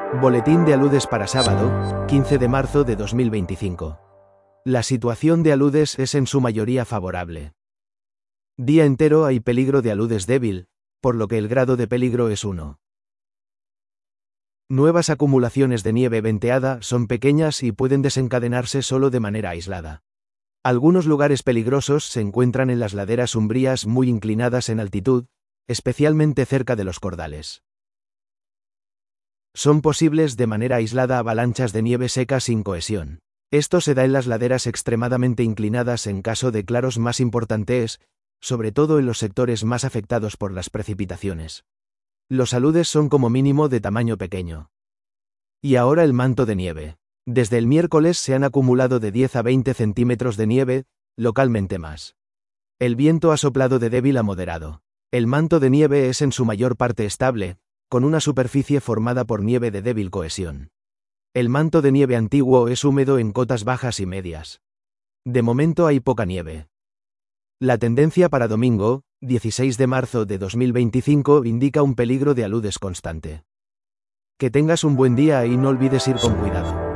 Boletín de aludes para sábado, 15 de marzo de 2025. La situación de aludes es en su mayoría favorable. Día entero hay peligro de aludes débil, por lo que el grado de peligro es 1. Nuevas acumulaciones de nieve venteada son pequeñas y pueden desencadenarse solo de manera aislada. Algunos lugares peligrosos se encuentran en las laderas umbrías muy inclinadas en altitud, especialmente cerca de los cordales. Son posibles de manera aislada avalanchas de nieve seca sin cohesión. Esto se da en las laderas extremadamente inclinadas en caso de claros más importantes, sobre todo en los sectores más afectados por las precipitaciones. Los aludes son como mínimo de tamaño pequeño. Y ahora el manto de nieve. Desde el miércoles se han acumulado de 10 a 20 centímetros de nieve, localmente más. El viento ha soplado de débil a moderado. El manto de nieve es en su mayor parte estable, con una superficie formada por nieve de débil cohesión. El manto de nieve antiguo es húmedo en cotas bajas y medias. De momento hay poca nieve. La tendencia para domingo, 16 de marzo de 2025, indica un peligro de aludes constante. Que tengas un buen día y no olvides ir con cuidado.